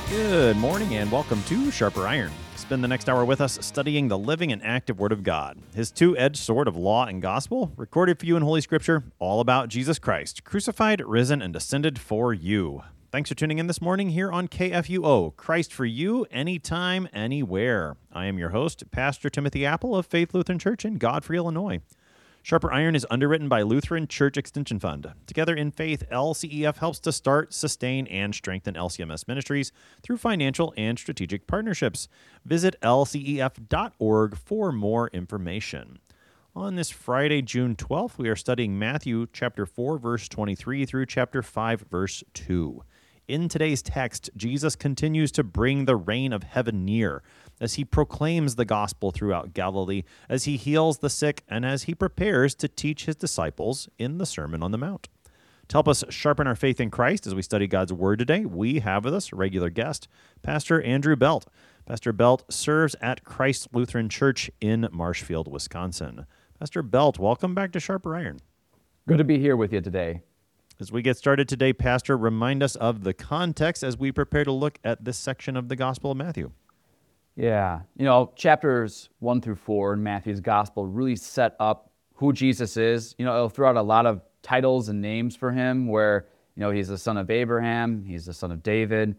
Good morning and welcome to Sharper Iron. Spend the next hour with us studying the living and active Word of God, His two-edged sword of law and gospel, recorded for you in Holy Scripture, all about Jesus Christ, crucified, risen, and ascended for you. Thanks for tuning in this morning here on KFUO, Christ for you, anytime, anywhere. I am your host, Pastor Timothy Apple of Faith Lutheran Church in Godfrey, Illinois. Sharper Iron is underwritten by Lutheran Church Extension Fund. Together in Faith, LCEF helps to start, sustain, and strengthen LCMS ministries through financial and strategic partnerships. Visit lcef.org for more information. On this Friday, June 12th, we are studying Matthew chapter 4, verse 23 through chapter 5, verse 2. In today's text, Jesus continues to bring the reign of heaven near as he proclaims the gospel throughout Galilee, as he heals the sick, and as he prepares to teach his disciples in the Sermon on the Mount. To help us sharpen our faith in Christ as we study God's Word today, we have with us a regular guest, Pastor Andrew Belt. Pastor Belt serves at Christ Lutheran Church in Marshfield, Wisconsin. Pastor Belt, welcome back to Sharper Iron. Good to be here with you today. As we get started today, Pastor, remind us of the context as we prepare to look at this section of the Gospel of Matthew. Yeah, chapters 1 through 4 in Matthew's Gospel really set up who Jesus is. It'll throw out a lot of titles and names for him where, he's the son of Abraham, he's the son of David.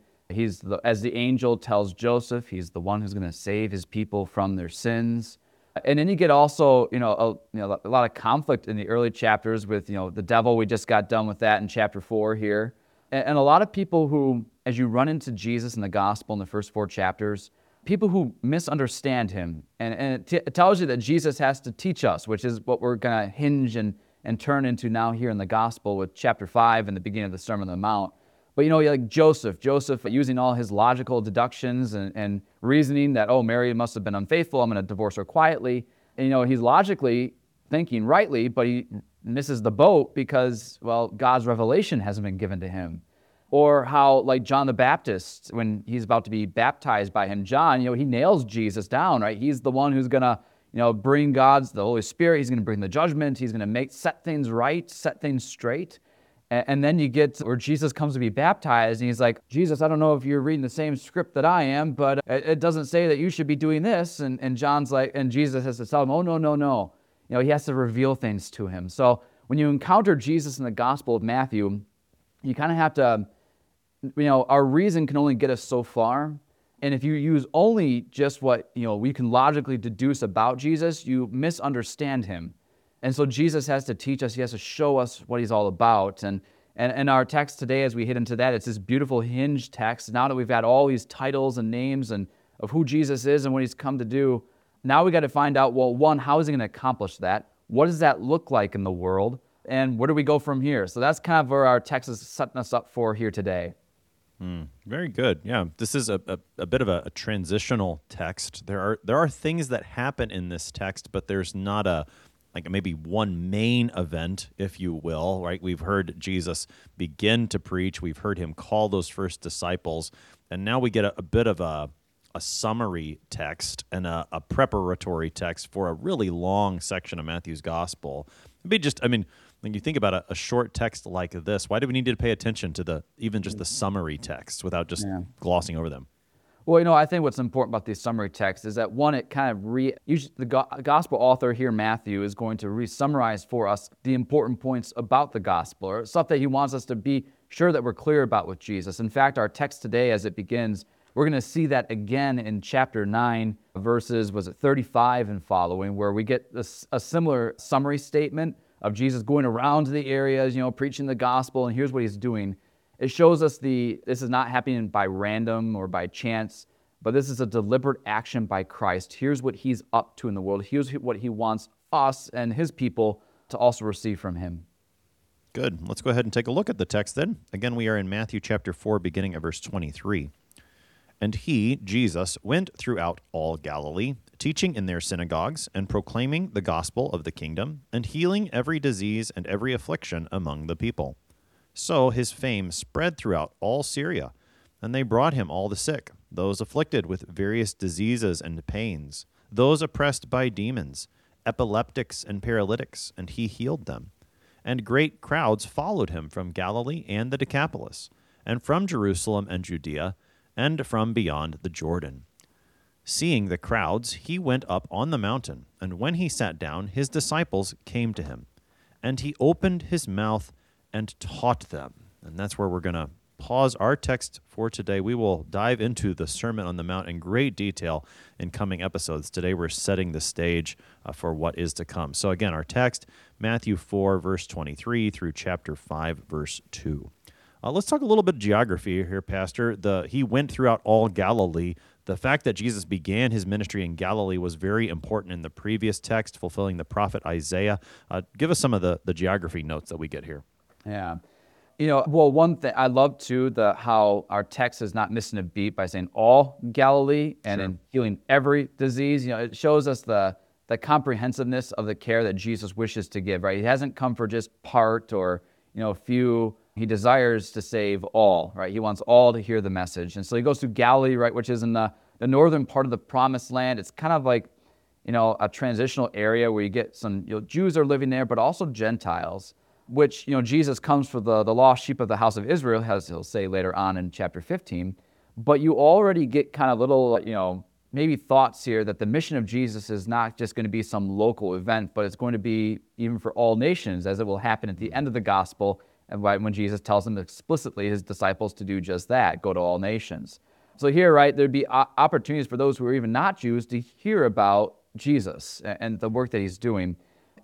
As the angel tells Joseph, he's the one who's going to save his people from their sins. And then you get also, a lot of conflict in the early chapters with, the devil. We just got done with that in chapter 4 here. And a lot of people who, as you run into Jesus in the gospel in the first 4 chapters, people who misunderstand him. And it tells you that Jesus has to teach us, which is what we're going to hinge and turn into now here in the gospel with chapter 5 and the beginning of the Sermon on the Mount. But, like Joseph using all his logical deductions and reasoning that, Mary must have been unfaithful, I'm going to divorce her quietly. And, he's logically thinking rightly, but he misses the boat because, God's revelation hasn't been given to him. Or how, like John the Baptist, when he's about to be baptized by him, John, he nails Jesus down, right? He's the one who's going to, bring the Holy Spirit. He's going to bring the judgment. He's going to set things right, set things straight. And then you get where Jesus comes to be baptized, and he's like, Jesus, I don't know if you're reading the same script that I am, but it doesn't say that you should be doing this. And John's like, and Jesus has to tell him, oh, no. He has to reveal things to him. So when you encounter Jesus in the Gospel of Matthew, you kind of have to, our reason can only get us so far. And if you use only just what, we can logically deduce about Jesus, you misunderstand him. And so Jesus has to teach us, he has to show us what he's all about. And our text today, as we hit into that, it's this beautiful hinge text. Now that we've had all these titles and names and of who Jesus is and what he's come to do, now we got to find out, one, how is he going to accomplish that? What does that look like in the world? And where do we go from here? So that's kind of where our text is setting us up for here today. Very good. Yeah, this is a bit of a transitional text. There are things that happen in this text, but there's not maybe one main event, if you will, right? We've heard Jesus begin to preach. We've heard him call those first disciples. And now we get a bit of a summary text and a preparatory text for a really long section of Matthew's gospel. When you think about a short text like this, why do we need to pay attention to even just the summary text without just glossing over them? Well, I think what's important about these summary texts is that, one, it kind of the gospel author here, Matthew, is going to re-summarize for us the important points about the gospel, or stuff that he wants us to be sure that we're clear about with Jesus. In fact, our text today, as it begins, we're going to see that again in chapter 9, verses, 35 and following, where we get a similar summary statement of Jesus going around to the areas, preaching the gospel, and here's what he's doing. It shows us this is not happening by random or by chance, but this is a deliberate action by Christ. Here's what he's up to in the world. Here's what he wants us and his people to also receive from him. Good. Let's go ahead and take a look at the text then. Again, we are in Matthew chapter 4, beginning at verse 23. And he, Jesus, went throughout all Galilee, teaching in their synagogues and proclaiming the gospel of the kingdom and healing every disease and every affliction among the people. So his fame spread throughout all Syria, and they brought him all the sick, those afflicted with various diseases and pains, those oppressed by demons, epileptics and paralytics, and he healed them. And great crowds followed him from Galilee and the Decapolis, and from Jerusalem and Judea, and from beyond the Jordan. Seeing the crowds, he went up on the mountain, and when he sat down, his disciples came to him. And he opened his mouth and taught them. And that's where we're going to pause our text for today. We will dive into the Sermon on the Mount in great detail in coming episodes. Today we're setting the stage for what is to come. So again, our text, Matthew 4, verse 23 through chapter 5, verse 2. Let's talk a little bit of geography here, Pastor. He went throughout all Galilee. The fact that Jesus began his ministry in Galilee was very important in the previous text, fulfilling the prophet Isaiah. Give us some of the geography notes that we get here. Yeah. Well, one thing I love too, how our text is not missing a beat by saying all Galilee and in healing every disease. It shows us the comprehensiveness of the care that Jesus wishes to give, right? He hasn't come for just part or, a few. He desires to save all, right? He wants all to hear the message. And so he goes to Galilee, right, which is in the northern part of the promised land. It's kind of like, a transitional area where you get some, Jews are living there, but also Gentiles, which, Jesus comes for the lost sheep of the house of Israel, as he'll say later on in chapter 15. But you already get kind of little, maybe thoughts here that the mission of Jesus is not just going to be some local event, but it's going to be even for all nations, as it will happen at the end of the gospel, and when Jesus tells them explicitly, his disciples, to do just that, go to all nations. So here, right, there'd be opportunities for those who are even not Jews to hear about Jesus and the work that he's doing.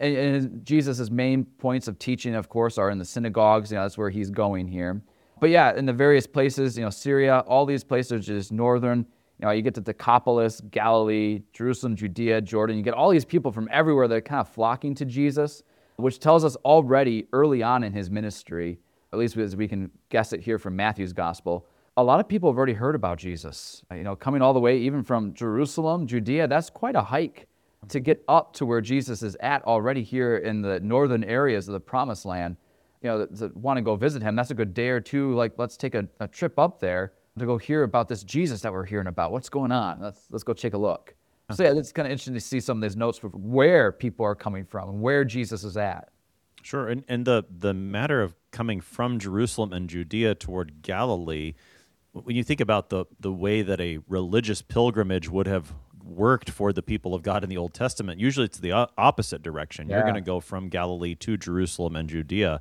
And Jesus' main points of teaching, of course, are in the synagogues. That's where he's going here. But yeah, in the various places, Syria, all these places are just northern. You get to Decapolis, Galilee, Jerusalem, Judea, Jordan. You get all these people from everywhere that are kind of flocking to Jesus, which tells us already early on in his ministry, at least as we can guess it here from Matthew's gospel, a lot of people have already heard about Jesus. Coming all the way even from Jerusalem, Judea, that's quite a hike to get up to where Jesus is at already here in the northern areas of the promised land. That want to go visit him, that's a good day or two. Let's take a trip up there to go hear about this Jesus that we're hearing about. What's going on? Let's go take a look. So yeah, it's kind of interesting to see some of these notes for where people are coming from and where Jesus is at. Sure, and the matter of coming from Jerusalem and Judea toward Galilee, when you think about the way that a religious pilgrimage would have worked for the people of God in the Old Testament, usually it's the opposite direction. You're going to go from Galilee to Jerusalem and Judea.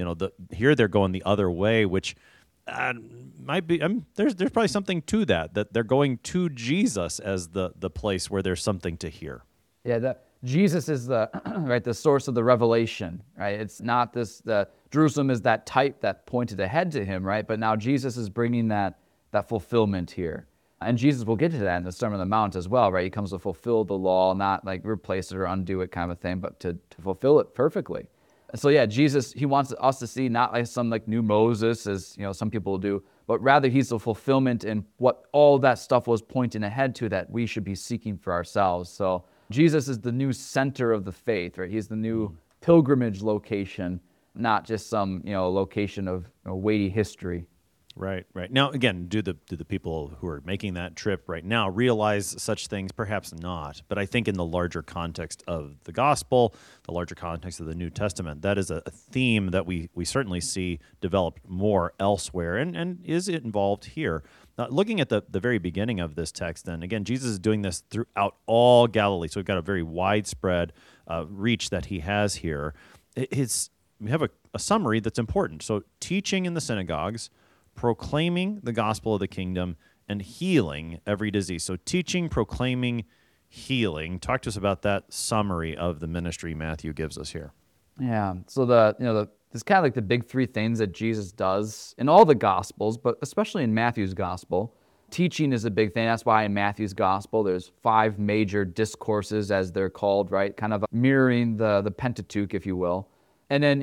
Here they're going the other way, which might be. There's probably something to that they're going to Jesus as the place where there's something to hear. Yeah, Jesus is the source of the revelation, right? It's not the Jerusalem is that type that pointed ahead to him, right? But now Jesus is bringing that fulfillment here. And Jesus will get to that in the Sermon on the Mount as well, right? He comes to fulfill the law, not like replace it or undo it kind of a thing, but to fulfill it perfectly. So yeah, Jesus, he wants us to see not like some new Moses, as some people do, but rather he's the fulfillment in what all that stuff was pointing ahead to that we should be seeking for ourselves. So Jesus is the new center of the faith, right? He's the new pilgrimage location, not just some location of weighty history. Right. Now, again, do the people who are making that trip right now realize such things? Perhaps not. But I think in the larger context of the gospel, the larger context of the New Testament, that is a theme that we certainly see developed more elsewhere and is involved here. Looking at the very beginning of this text, then, again, Jesus is doing this throughout all Galilee. So we've got a very widespread reach that he has here. We have a summary that's important. So teaching in the synagogues, proclaiming the gospel of the kingdom, and healing every disease. So teaching, proclaiming, healing. Talk to us about that summary of the ministry Matthew gives us here. Yeah. So there's kind of like the big three things that Jesus does in all the gospels, but especially in Matthew's gospel. Teaching is a big thing. That's why in Matthew's gospel there's 5 major discourses, as they're called, right? Kind of mirroring the Pentateuch, if you will. And then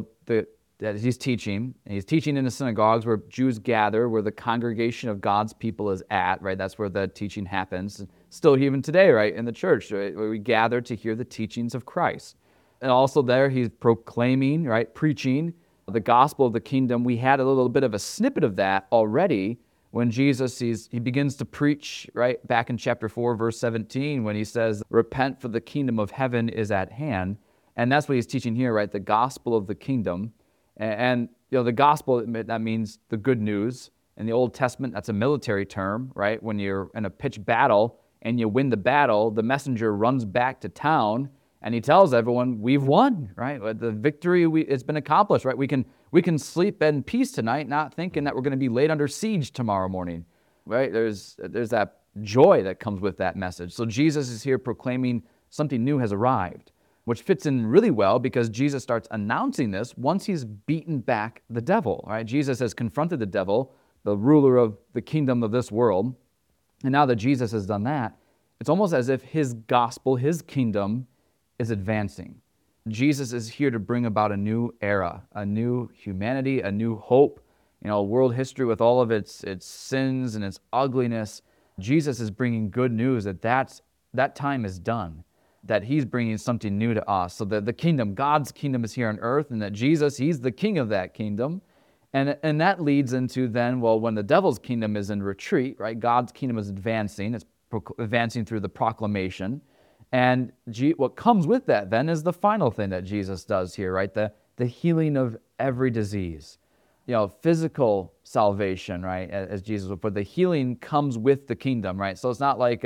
that he's teaching, and he's teaching in the synagogues where Jews gather, where the congregation of God's people is at, right? That's where the teaching happens. Still even today, right, in the church, right, where we gather to hear the teachings of Christ. And also there he's proclaiming, right, preaching the gospel of the kingdom. We had a little bit of a snippet of that already when Jesus, he begins to preach, right, back in chapter 4, verse 17, when he says, "Repent, for the kingdom of heaven is at hand." And that's what he's teaching here, right, the gospel of the kingdom. And the gospel, that means the good news. In the Old Testament, that's a military term, right? When you're in a pitched battle and you win the battle, the messenger runs back to town and he tells everyone, we've won, right? The victory it's been accomplished, right? We can sleep in peace tonight, not thinking that we're going to be laid under siege tomorrow morning, right? There's that joy that comes with that message. So Jesus is here proclaiming something new has arrived, which fits in really well because Jesus starts announcing this once he's beaten back the devil, right? Jesus has confronted the devil, the ruler of the kingdom of this world. And now that Jesus has done that, it's almost as if his gospel, his kingdom is advancing. Jesus is here to bring about a new era, a new humanity, a new hope. World history with all of its sins and its ugliness, Jesus is bringing good news that time is done, that he's bringing something new to us. So that the kingdom, God's kingdom is here on earth, and that Jesus, he's the king of that kingdom. And that leads into then, when the devil's kingdom is in retreat, right? God's kingdom is advancing. It's advancing through the proclamation. And what comes with that then is the final thing that Jesus does here, right? The healing of every disease. Physical salvation, right? As Jesus would put, the healing comes with the kingdom, right? So it's not like,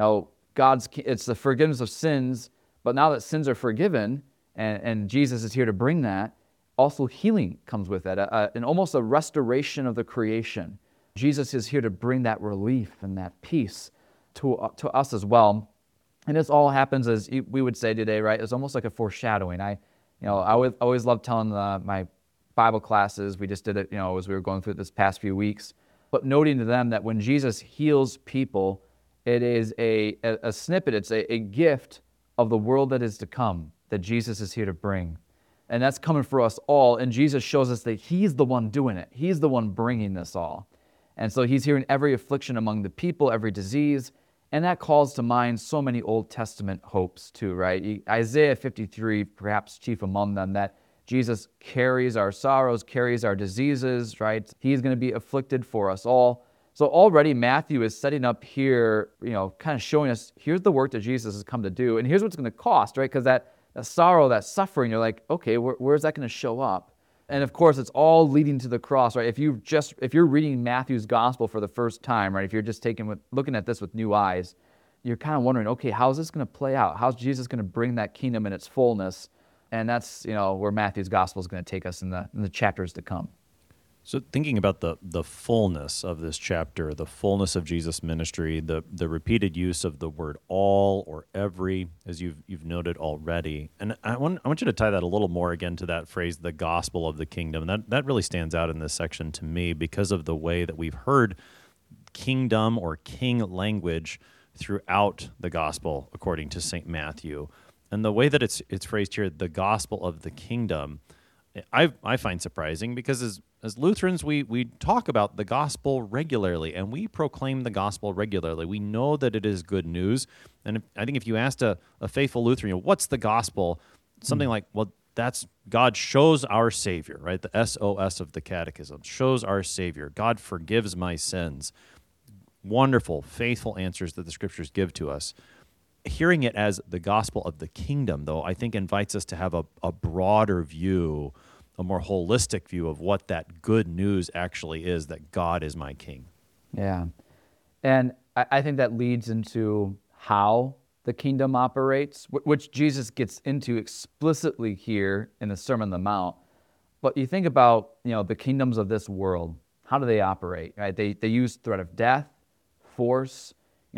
it's the forgiveness of sins, but now that sins are forgiven and Jesus is here to bring that, also healing comes with that, and almost a restoration of the creation. Jesus is here to bring that relief and that peace to us as well. And this all happens, as we would say today, right? It's almost like a foreshadowing. I always love telling my Bible classes. We just did it, as we were going through it this past few weeks. But noting to them that when Jesus heals people, it is a snippet. It's a gift of the world that is to come that Jesus is here to bring. And that's coming for us all. And Jesus shows us that he's the one doing it. He's the one bringing this all. And so he's hearing every affliction among the people, every disease. And that calls to mind so many Old Testament hopes too, right? Isaiah 53, perhaps chief among them, that Jesus carries our sorrows, carries our diseases, right? He's going to be afflicted for us all. So already Matthew is setting up here, kind of showing us, here's the work that Jesus has come to do. And here's what it's going to cost, right? Because that sorrow, that suffering, you're like, okay, where's that going to show up? And of course, it's all leading to the cross, right? If you're reading Matthew's gospel for the first time, right? If you're just looking at this with new eyes, you're kind of wondering, okay, how's this going to play out? How's Jesus going to bring that kingdom in its fullness? And that's, where Matthew's gospel is going to take us in the chapters to come. So thinking about the fullness of this chapter, the fullness of Jesus' ministry, the repeated use of the word all or every, as you've noted already, and I want you to tie that a little more again to that phrase, the gospel of the kingdom. That really stands out in this section to me because of the way that we've heard kingdom or king language throughout the gospel, according to St. Matthew, and the way that it's phrased here, the gospel of the kingdom. I find surprising because as Lutherans, we talk about the gospel regularly and we proclaim the gospel regularly. We know that it is good news. And I think if you asked a faithful Lutheran, what's the gospel? Something like, well, that's God shows our Savior, right? The SOS of the Catechism shows our Savior. God forgives my sins. Wonderful, faithful answers that the Scriptures give to us. Hearing it as the gospel of the kingdom, though, I think invites us to have a broader view, a more holistic view of what that good news actually is, that God is my king. Yeah. And I think that leads into how the kingdom operates, which Jesus gets into explicitly here in the Sermon on the Mount. But you think about, the kingdoms of this world, how do they operate, right? They use threat of death, force.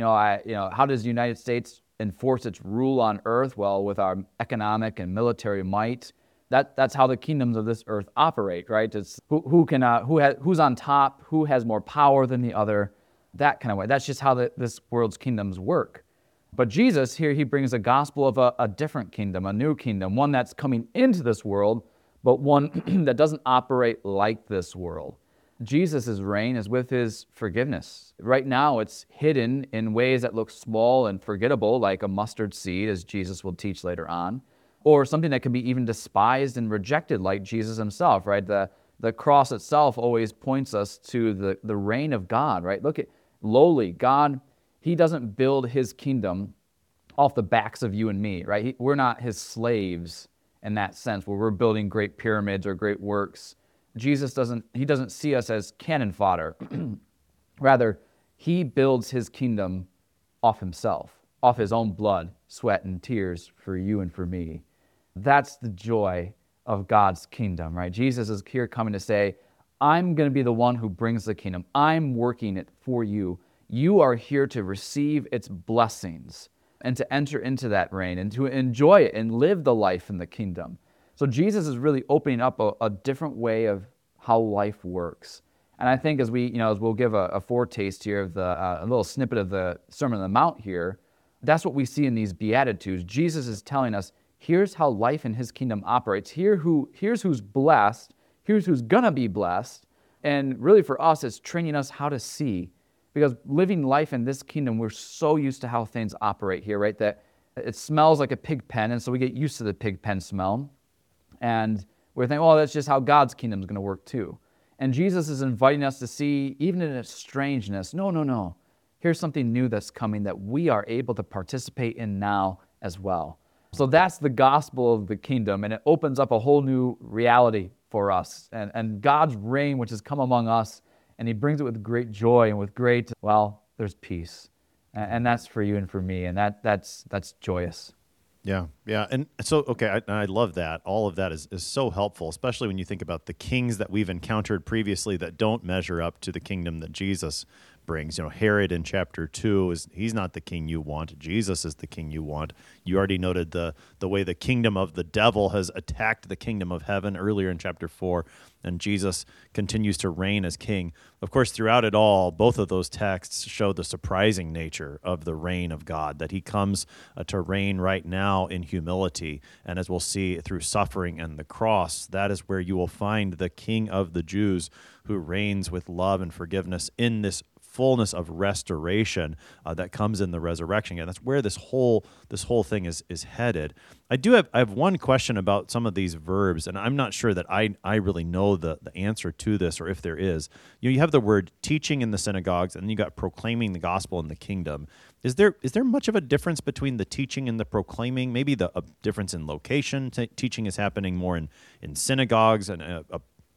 How does the United States enforce its rule on earth? Well, with our economic and military might. That's how the kingdoms of this earth operate, right? It's who's on top, who has more power than the other, that kind of way. That's just how this world's kingdoms work. But Jesus here, he brings a gospel of a different kingdom, a new kingdom, one that's coming into this world, but one that doesn't operate like this world. Jesus' reign is with his forgiveness. Right now, it's hidden in ways that look small and forgettable, like a mustard seed, as Jesus will teach later on, or something that can be even despised and rejected, like Jesus himself, right? The cross itself always points us to the reign of God, right? Look at lowly God. He doesn't build his kingdom off the backs of you and me, right? We're not his slaves in that sense, where we're building great pyramids or great works. Jesus doesn't see us as cannon fodder. Rather, he builds his kingdom off himself, off his own blood, sweat, and tears for you and for me. That's the joy of God's kingdom, right? Jesus is here coming to say, I'm going to be the one who brings the kingdom. I'm working it for you. You are here to receive its blessings and to enter into that reign and to enjoy it and live the life in the kingdom. So Jesus is really opening up a different way of how life works. And I think as we'll give a foretaste here of a little snippet of the Sermon on the Mount here, that's what we see in these Beatitudes. Jesus is telling us, here's how life in his kingdom operates. Here's who's blessed. Here's who's going to be blessed. And really for us, it's training us how to see. Because living life in this kingdom, we're so used to how things operate here, right? That it smells like a pig pen, and so we get used to the pig pen smell. And we're thinking, oh, that's just how God's kingdom is going to work too. And Jesus is inviting us to see, even in its strangeness, no. Here's something new that's coming that we are able to participate in now as well. So that's the gospel of the kingdom, and it opens up a whole new reality for us. And God's reign, which has come among us, and he brings it with great joy and with great, there's peace. And that's for you and for me, and that's joyous. Yeah. And so, okay, I love that. All of that is so helpful, especially when you think about the kings that we've encountered previously that don't measure up to the kingdom that Jesus brings. Herod in chapter 2, he's not the king you want. Jesus is the king you want. You already noted the way the kingdom of the devil has attacked the kingdom of heaven earlier in chapter 4, and Jesus continues to reign as king. Of course, throughout it all, both of those texts show the surprising nature of the reign of God, that he comes to reign right now in humility, and as we'll see through suffering and the cross, that is where you will find the King of the Jews who reigns with love and forgiveness in this fullness of restoration that comes in the resurrection. And that's where this whole thing is headed. I have one question about some of these verbs, and I'm not sure that I really know the answer to this, or if there is. You have the word teaching in the synagogues, and then you got proclaiming the gospel in the kingdom. Is there much of a difference between the teaching and the proclaiming? Maybe a difference in location. Teaching is happening more in synagogues and a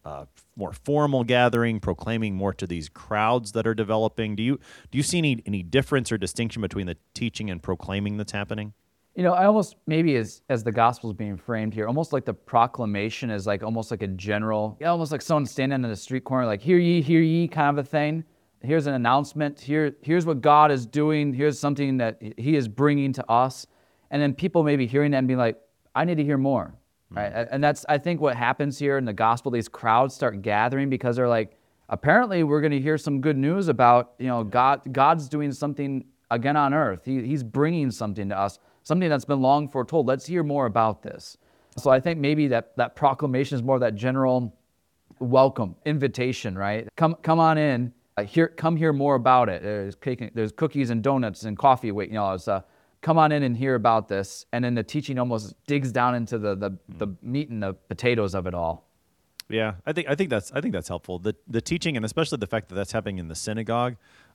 more formal gathering, proclaiming more to these crowds that are developing. Do you see any difference or distinction between the teaching and proclaiming that's happening? I almost, maybe as the gospel is being framed here, almost like the proclamation is like almost like a general, almost like someone standing in the street corner, like hear ye kind of a thing. Here's an announcement. Here's what God is doing. Here's something that he is bringing to us. And then people maybe hearing that and being like, I need to hear more. Right? And that's, I think, what happens here in the gospel. These crowds start gathering because they're like, apparently we're going to hear some good news about, God's doing something again on earth. He's bringing something to us, something that's been long foretold. Let's hear more about this. So I think maybe that proclamation is more of that general welcome, invitation, right? Come on in, come hear more about it. There's cookies and donuts and coffee. Come on in and hear about this. And then the teaching almost digs down into the meat and the potatoes of it all. Yeah, I think that's helpful. The teaching, and especially the fact that that's happening in the synagogue,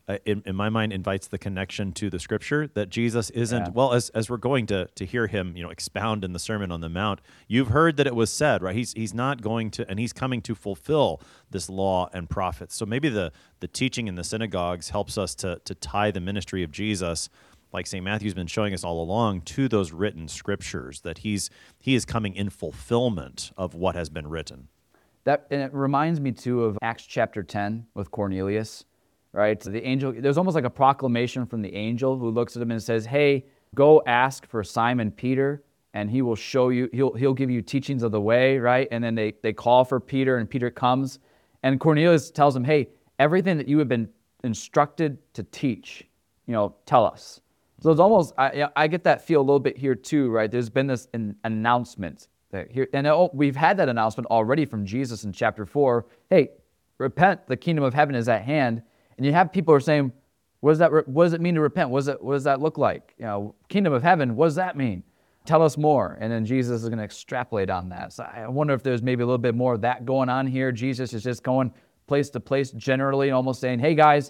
in my mind, invites the connection to the Scripture, that Jesus isn't, as we're going to hear him, expound in the Sermon on the Mount. You've heard that it was said, right? He's not going to, and he's coming to fulfill this law and prophets. So maybe the teaching in the synagogues helps us to tie the ministry of Jesus, like St. Matthew's been showing us all along, to those written scriptures, that he is coming in fulfillment of what has been written. And it reminds me too of Acts chapter 10 with Cornelius, right? The angel, there's almost like a proclamation from the angel who looks at him and says, hey, go ask for Simon Peter, and he will show you, he'll give you teachings of the way, right? And then they call for Peter, and Peter comes, and Cornelius tells him, hey, everything that you have been instructed to teach, tell us. So it's almost, I get that feel a little bit here too, right? There's been this announcement that here, and we've had that announcement already from Jesus in chapter 4. Hey, repent, the kingdom of heaven is at hand. And you have people who are saying, what does it mean to repent? What does that look like? Kingdom of heaven, what does that mean? Tell us more. And then Jesus is going to extrapolate on that. So I wonder if there's maybe a little bit more of that going on here. Jesus is just going place to place generally, almost saying, hey guys,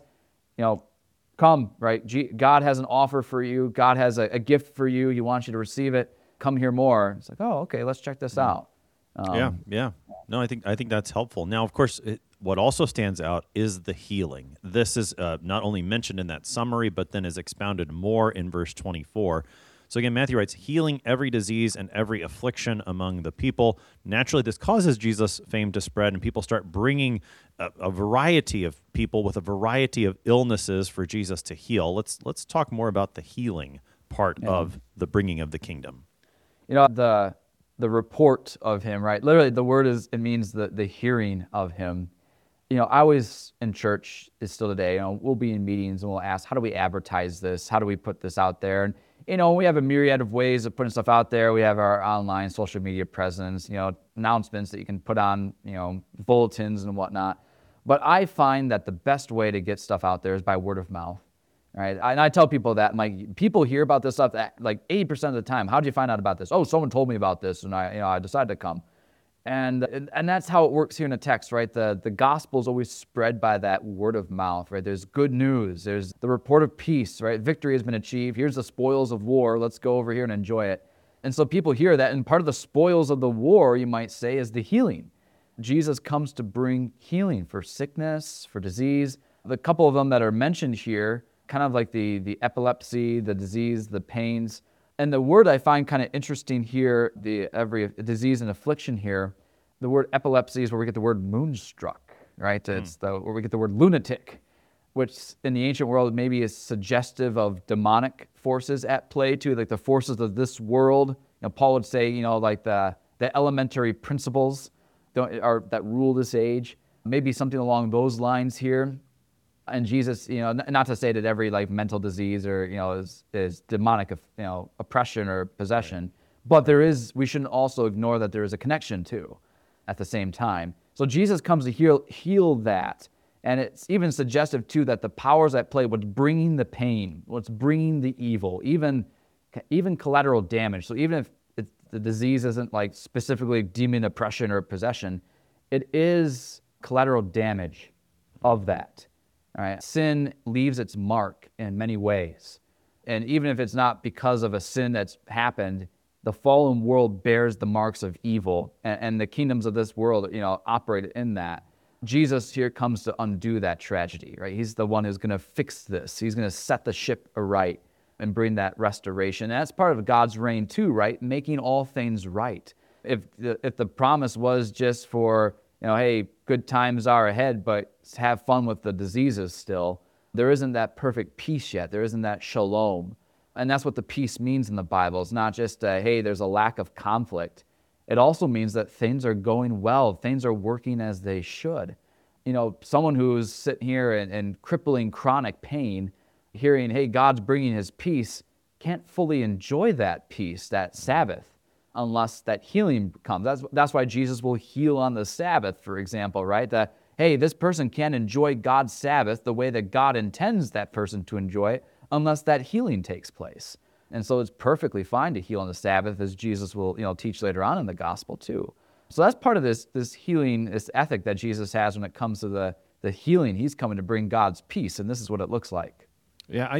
come, right? God has an offer for you. God has a gift for you. He wants you to receive it. Come hear more. It's like, oh, okay, let's check this out. Yeah. No, I think that's helpful. Now, of course, what also stands out is the healing. This is not only mentioned in that summary, but then is expounded more in verse 24. So again, Matthew writes, healing every disease and every affliction among the people. Naturally, this causes Jesus' fame to spread, and people start bringing a variety of people with a variety of illnesses for Jesus to heal. Let's talk more about the healing part of the bringing of the kingdom. The report of him, right? Literally, the word it means the hearing of him. I always in church is still today. We'll be in meetings and we'll ask, how do we advertise this? How do we put this out there? And we have a myriad of ways of putting stuff out there. We have our online social media presence, announcements that you can put on, bulletins and whatnot. But I find that the best way to get stuff out there is by word of mouth, right? And I tell people that, people hear about this stuff like 80% of the time. How did you find out about this? Oh, someone told me about this, and I decided to come. And that's how it works here in the text, right? The gospel is always spread by that word of mouth, right? There's good news. There's the report of peace, right? Victory has been achieved. Here's the spoils of war. Let's go over here and enjoy it. And so people hear that, and part of the spoils of the war, you might say, is the healing. Jesus comes to bring healing for sickness, for disease. The couple of them that are mentioned here, kind of like the epilepsy, the disease, the pains. And the word I find kind of interesting here, every disease and affliction here, the word epilepsy is where we get the word moonstruck, right? It's where we get the word lunatic, which in the ancient world maybe is suggestive of demonic forces at play too, like the forces of this world. Paul would say, like the elementary principles that rule this age. Maybe something along those lines here. And Jesus, not to say that every mental disease or is demonic, oppression or possession, but we shouldn't also ignore that there is a connection too, at the same time. So Jesus comes to heal that, and it's even suggestive too that the powers at play, what's bringing the pain, what's bringing the evil, even collateral damage. So even if the disease isn't specifically demon oppression or possession, it is collateral damage of that. All right. Sin leaves its mark in many ways. And even if it's not because of a sin that's happened, the fallen world bears the marks of evil, and the kingdoms of this world, operate in that. Jesus here comes to undo that tragedy, right? He's the one who's going to fix this. He's going to set the ship aright and bring that restoration. And that's part of God's reign too, right? Making all things right. If the promise was just for, hey, good times are ahead, but have fun with the diseases still, there isn't that perfect peace yet. There isn't that shalom. And that's what the peace means in the Bible. It's not just, hey, there's a lack of conflict. It also means that things are going well. Things are working as they should. Someone who's sitting here in crippling chronic pain, hearing, hey, God's bringing his peace, can't fully enjoy that peace, that Sabbath, unless that healing comes. That's why Jesus will heal on the Sabbath, for example, right? That, hey, this person can't enjoy God's Sabbath the way that God intends that person to enjoy it unless that healing takes place. And so it's perfectly fine to heal on the Sabbath, as Jesus will teach later on in the gospel too. So that's part of this healing, this ethic that Jesus has when it comes to the healing. He's coming to bring God's peace, and this is what it looks like. Yeah,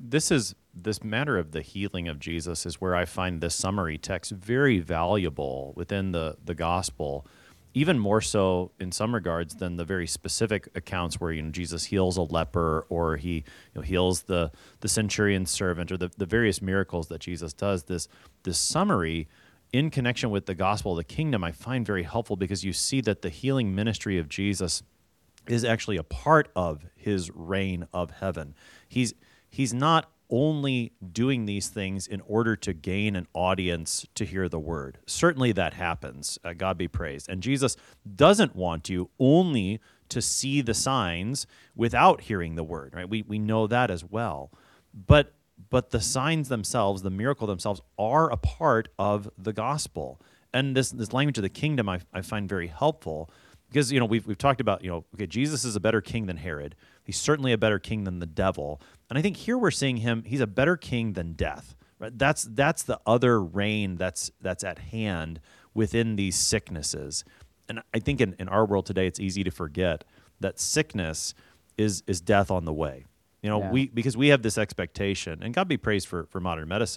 this matter of the healing of Jesus is where I find this summary text very valuable within the gospel, even more so in some regards than the very specific accounts where Jesus heals a leper, or he heals the centurion's servant, or the various miracles that Jesus does. This summary in connection with the gospel of the kingdom I find very helpful, because you see that the healing ministry of Jesus is actually a part of his reign of heaven. He's not only doing these things in order to gain an audience to hear the word. Certainly that happens. God be praised. And Jesus doesn't want you only to see the signs without hearing the word, right? We know that as well. But the signs themselves, the miracle themselves, are a part of the gospel. And this language of the kingdom I find very helpful, because we've talked about okay, Jesus is a better king than Herod. He's certainly a better king than the devil. And I think here we're seeing he's a better king than death. Right? That's the other reign that's at hand within these sicknesses. And I think in our world today, it's easy to forget that sickness is death on the way. Because we have this expectation, and God be praised for modern medicine,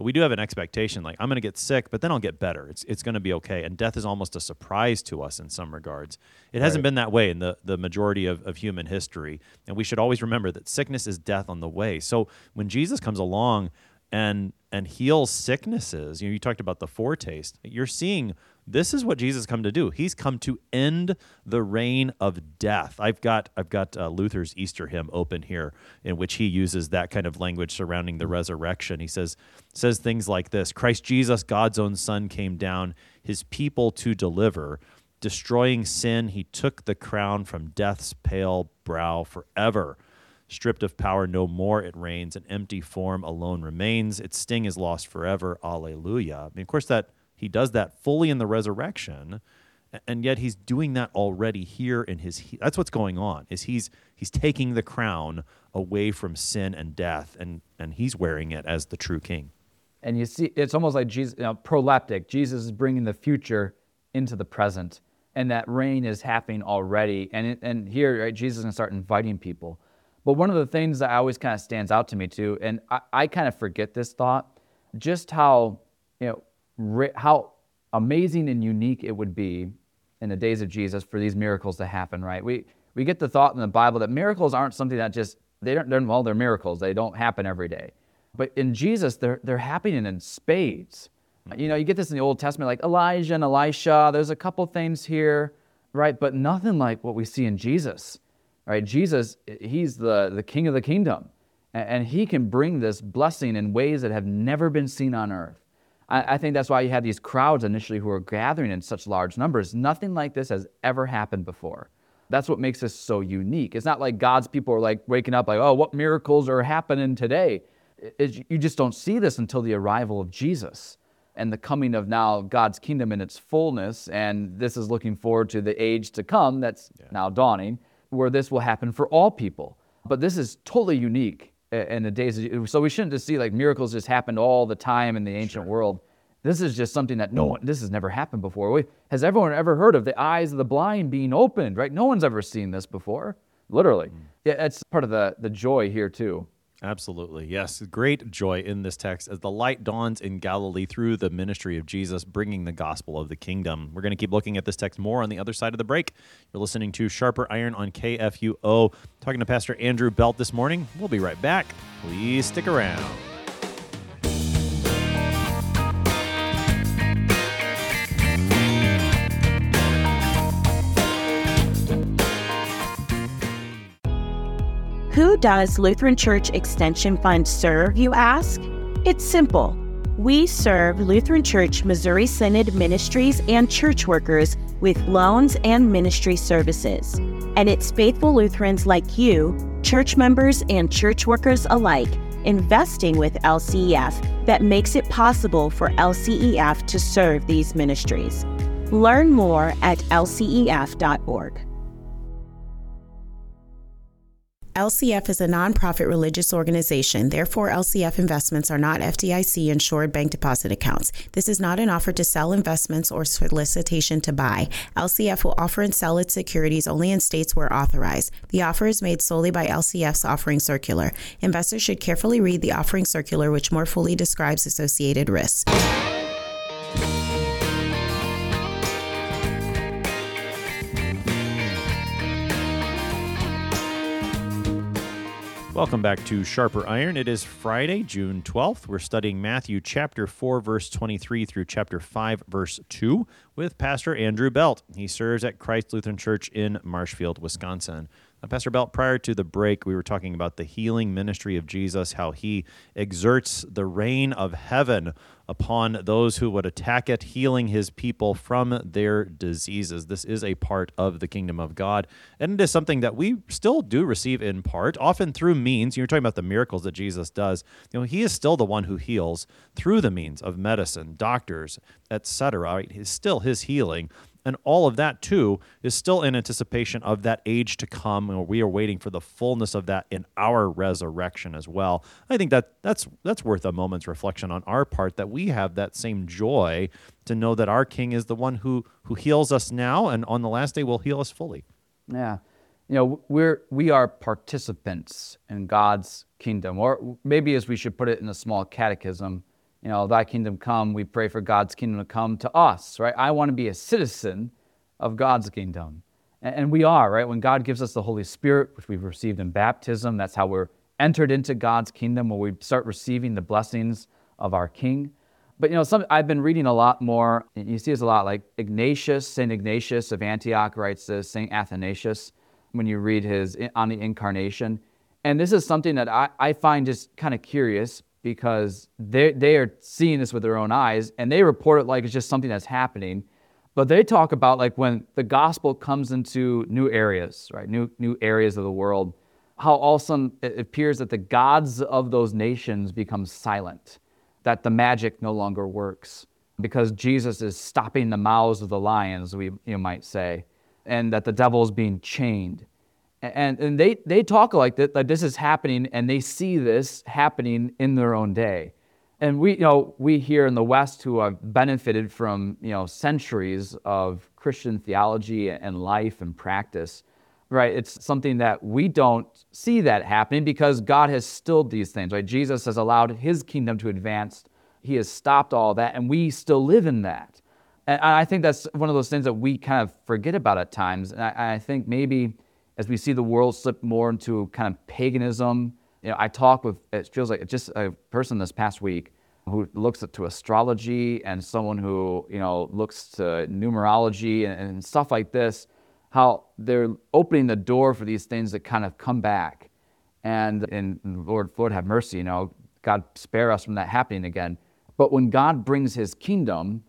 we do have an expectation, like, I'm going to get sick, but then I'll get better. It's going to be okay. And death is almost a surprise to us in some regards. It hasn't been that way in the majority of human history. And we should always remember that sickness is death on the way. So when Jesus comes along and heals sicknesses, you talked about the foretaste. You're seeing this is what Jesus come to do. He's come to end the reign of death. I've got Luther's Easter hymn open here, in which he uses that kind of language surrounding the resurrection. He says things like this: Christ Jesus, God's own Son, came down, his people to deliver. Destroying sin, he took the crown from death's pale brow forever. Stripped of power, no more it reigns. An empty form alone remains. Its sting is lost forever. Alleluia. I mean, of course, that he does that fully in the resurrection, and yet he's doing that already here in that's what's going on, is he's taking the crown away from sin and death, and he's wearing it as the true king. And you see, it's almost like Jesus, proleptic. Jesus is bringing the future into the present, and that reign is happening already. And here, right, Jesus is going to start inviting people. But one of the things that always kind of stands out to me too, and I kind of forget this thought, just how how amazing and unique it would be in the days of Jesus for these miracles to happen, right? We get the thought in the Bible that miracles aren't something that just, they're miracles. They don't happen every day. But in Jesus, they're happening in spades. You get this in the Old Testament, like Elijah and Elisha. There's a couple things here, right? But nothing like what we see in Jesus, right? Jesus, he's the king of the kingdom. And he can bring this blessing in ways that have never been seen on earth. I think that's why you had these crowds initially who were gathering in such large numbers. Nothing like this has ever happened before. That's what makes this so unique. It's not like God's people are like waking up like, oh, what miracles are happening today? You just don't see this until the arrival of Jesus and the coming of now God's kingdom in its fullness. And this is looking forward to the age to come that's now dawning, where this will happen for all people. But this is totally unique in the days so we shouldn't just see like miracles just happened all the time in the ancient world. This is just something that this has never happened before. Has everyone ever heard of the eyes of the blind being opened, right? No one's ever seen this before, literally. Yeah, that's part of the joy here too. Absolutely, yes. Great joy in this text as the light dawns in Galilee through the ministry of Jesus, bringing the gospel of the kingdom. We're going to keep looking at this text more on the other side of the break. You're listening to Sharper Iron on KFUO. Talking to Pastor Andrew Belt this morning. We'll be right back. Please stick around. Who does Lutheran Church Extension Fund serve, you ask? It's simple. We serve Lutheran Church Missouri Synod ministries and church workers with loans and ministry services. And it's faithful Lutherans like you, church members and church workers alike, investing with LCEF that makes it possible for LCEF to serve these ministries. Learn more at lcef.org. LCF is a nonprofit religious organization. Therefore, LCF investments are not FDIC-insured bank deposit accounts. This is not an offer to sell investments or solicitation to buy. LCF will offer and sell its securities only in states where authorized. The offer is made solely by LCF's offering circular. Investors should carefully read the offering circular, which more fully describes associated risks. Welcome back to Sharper Iron. It is Friday, June 12th. We're studying Matthew chapter 4, verse 23 through chapter 5, verse 2 with Pastor Andrew Belt. He serves at Christ Lutheran Church in Marshfield, Wisconsin. Pastor Belt, prior to the break, we were talking about the healing ministry of Jesus, how he exerts the reign of heaven upon those who would attack it, healing his people from their diseases. This is a part of the kingdom of God, and it is something that we still do receive in part, often through means. You're talking about the miracles that Jesus does. He is still the one who heals through the means of medicine, doctors, etc. Right? It's still his healing. And all of that, too, is still in anticipation of that age to come, and we are waiting for the fullness of that in our resurrection as well. I think that's worth a moment's reflection on our part, that we have that same joy to know that our King is the one who heals us now, and on the last day will heal us fully. Yeah. We are participants in God's kingdom, or maybe as we should put it in a small catechism, Thy kingdom come, we pray for God's kingdom to come to us, right? I want to be a citizen of God's kingdom. And we are, right? When God gives us the Holy Spirit, which we've received in baptism, that's how we're entered into God's kingdom, where we start receiving the blessings of our King. But, I've been reading a lot more, and you see this a lot, like St. Ignatius of Antioch writes this, St. Athanasius, when you read his on the Incarnation. And this is something that I find just kind of curious, because they are seeing this with their own eyes, and they report it like it's just something that's happening. But they talk about like when the gospel comes into new areas, right? New areas of the world, how all of a sudden it appears that the gods of those nations become silent, that the magic no longer works because Jesus is stopping the mouths of the lions, you might say, and that the devil is being chained. And they talk like that, like this is happening, and they see this happening in their own day. And we here in the West, who have benefited from centuries of Christian theology and life and practice, right? It's something that we don't see that happening because God has stilled these things, right? Jesus has allowed his kingdom to advance. He has stopped all that, and we still live in that. And I think that's one of those things that we kind of forget about at times. And I think maybe as we see the world slip more into kind of paganism, I talk with, it feels like just a person this past week who looks to astrology, and someone who, looks to numerology and stuff like this, how they're opening the door for these things that kind of come back. And Lord have mercy, God spare us from that happening again. But when God brings his kingdom,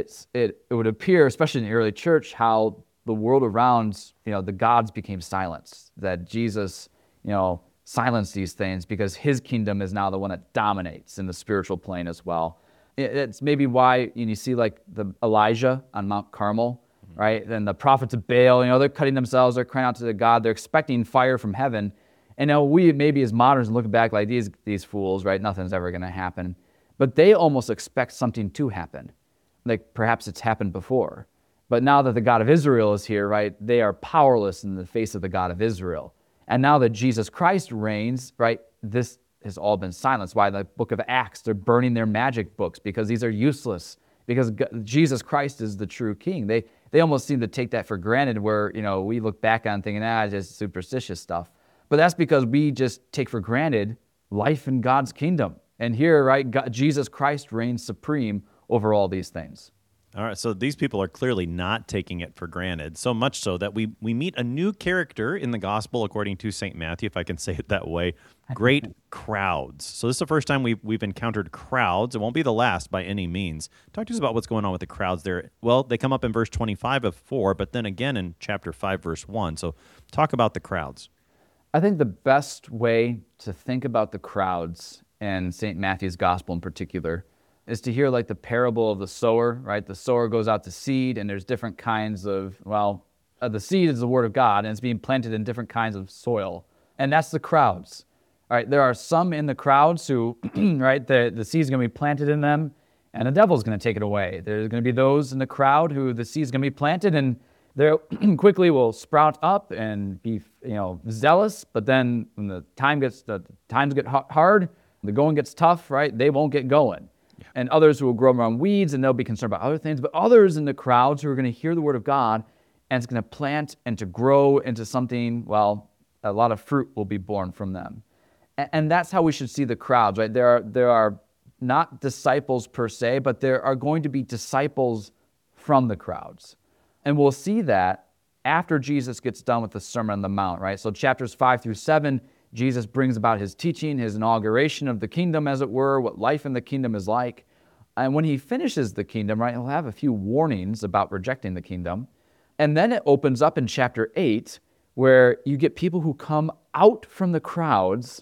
it would appear, especially in the early church, how the world around, the gods became silenced, that Jesus, silenced these things because his kingdom is now the one that dominates in the spiritual plane as well. It's maybe why you see like the Elijah on Mount Carmel, right? And the prophets of Baal, they're cutting themselves, they're crying out to the God, they're expecting fire from heaven. And we maybe as moderns look back like these fools, right? Nothing's ever going to happen. But they almost expect something to happen. Like perhaps it's happened before. But now that the God of Israel is here, right, they are powerless in the face of the God of Israel. And now that Jesus Christ reigns, right, this has all been silenced. Why the book of Acts, they're burning their magic books because these are useless, because Jesus Christ is the true king. They almost seem to take that for granted, where, we look back on thinking, it's just superstitious stuff. But that's because we just take for granted life in God's kingdom. And here, right, Jesus Christ reigns supreme over all these things. All right, so these people are clearly not taking it for granted, so much so that we meet a new character in the gospel, according to St. Matthew, if I can say it that way, great crowds. So this is the first time we've encountered crowds. It won't be the last by any means. Talk to us about what's going on with the crowds there. Well, they come up in verse 25 of 4, but then again in chapter 5, verse 1. So talk about the crowds. I think the best way to think about the crowds, and St. Matthew's gospel in particular, is to hear like the parable of the sower, right? The sower goes out to seed, and there's different kinds of, the seed is the word of God, and it's being planted in different kinds of soil. And that's the crowds. All right, there are some in the crowds who, right, the seed's going to be planted in them, and the devil's going to take it away. There's going to be those in the crowd who the seed's going to be planted, and they quickly will sprout up and be, zealous. But then when the times get hard, the going gets tough, right? They won't get going. And others who will grow around weeds, and they'll be concerned about other things. But others in the crowds who are going to hear the word of God, and it's going to plant and to grow into something, a lot of fruit will be born from them. And that's how we should see the crowds, right? There are not disciples per se, but there are going to be disciples from the crowds. And we'll see that after Jesus gets done with the Sermon on the Mount, right? So chapters 5 through 7, Jesus brings about his teaching, his inauguration of the kingdom, as it were, what life in the kingdom is like. And when he finishes the kingdom, right, he'll have a few warnings about rejecting the kingdom. And then it opens up in chapter 8, where you get people who come out from the crowds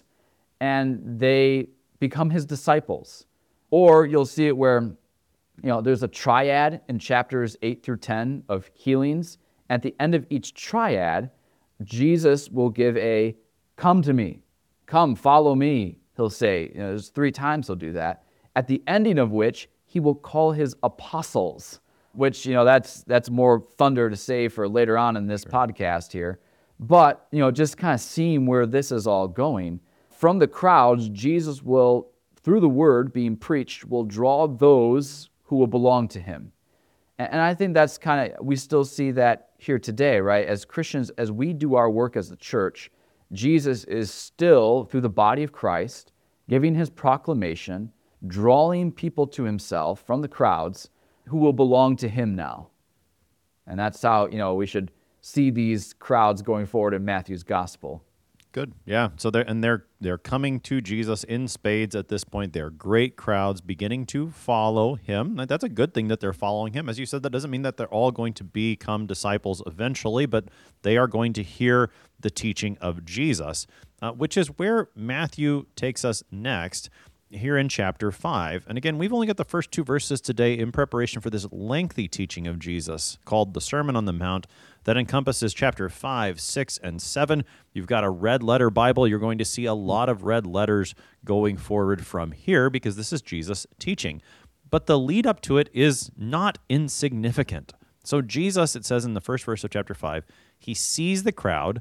and they become his disciples. Or you'll see it where, there's a triad in chapters 8 through 10 of healings. At the end of each triad, Jesus will give a "Come to me, come, follow me," he'll say. There's 3 times he'll do that. At the ending of which, he will call his apostles, which, that's more thunder to say for later on in this podcast here. But, just kind of seeing where this is all going. From the crowds, Jesus will through the word being preached, will draw those who will belong to him. And I think that's we still see that here today, right? As Christians, as we do our work as the church, Jesus is still, through the body of Christ, giving his proclamation, drawing people to himself from the crowds who will belong to him now. And that's how, we should see these crowds going forward in Matthew's gospel. Good. Yeah. So they're coming to Jesus in spades at this point. They're great crowds beginning to follow him. That's a good thing that they're following him. As you said, that doesn't mean that they're all going to become disciples eventually, but they are going to hear the teaching of Jesus, which is where Matthew takes us next here in chapter 5. And again, we've only got the first 2 verses today in preparation for this lengthy teaching of Jesus called the Sermon on the Mount that encompasses chapter 5, 6, and 7. You've got a red letter Bible. You're going to see a lot of red letters going forward from here because this is Jesus teaching. But the lead up to it is not insignificant. So Jesus, it says in the first verse of chapter 5, he sees the crowds,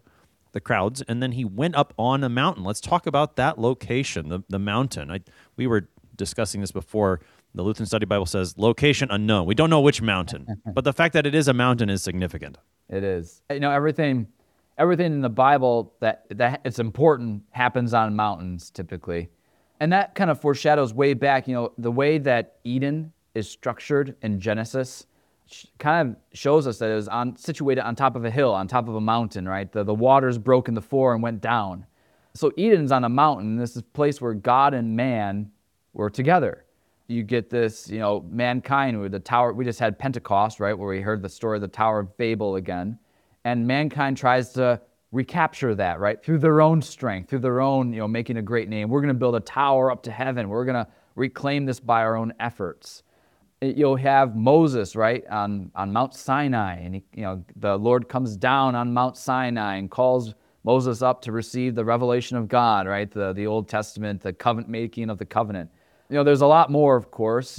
and then he went up on a mountain. Let's talk about that location, the mountain. We were discussing this before. The Lutheran Study Bible says, location unknown. We don't know which mountain, but the fact that it is a mountain is significant. It is. Everything in the Bible that it's important happens on mountains typically. And that kind of foreshadows way back, the way that Eden is structured in Genesis kind of shows us that it was situated on top of a hill, on top of a mountain, right? The waters broke in the floor and went down. So Eden's on a mountain. This is a place where God and man were together. You get this, mankind with the tower. We just had Pentecost, right, where we heard the story of the Tower of Babel again. And mankind tries to recapture that, right, through their own strength, through their own, making a great name. We're going to build a tower up to heaven. We're going to reclaim this by our own efforts. You'll have Moses, right, on Mount Sinai, and the Lord comes down on Mount Sinai and calls Moses up to receive the revelation of God, right, the Old Testament, the covenant making of the covenant. There's a lot more, of course.